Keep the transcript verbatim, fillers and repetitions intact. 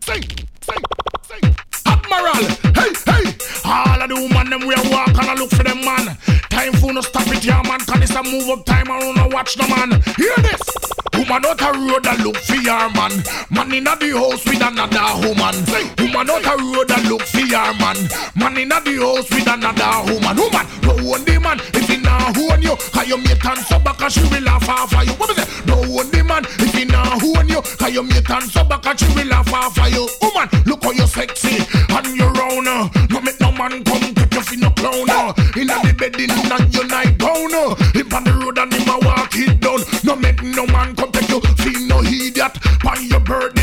sing, sing, sing. Admiral, hey, hey. All of the woman them we walk and I look for them man. Time for no stop it here man, cause it's a move up time and I don't watch no man. Hear this. Woman out a road that look for your man. Man in the house with another woman. Woman out a road that look for your man. Man in the house with another woman. Woman, don't own the man if he not own you. Cause you mate and so back and she will laugh off of you. What is it? Don't own the man if he not own you. Cause you mate and so back and she will laugh off of you. Woman, look how you sexy and you round. No make no man come take you for no clown. In the bed in and you night down. Him on the road and him a walk it down. No make no man come take you feel no idiot by your birthday.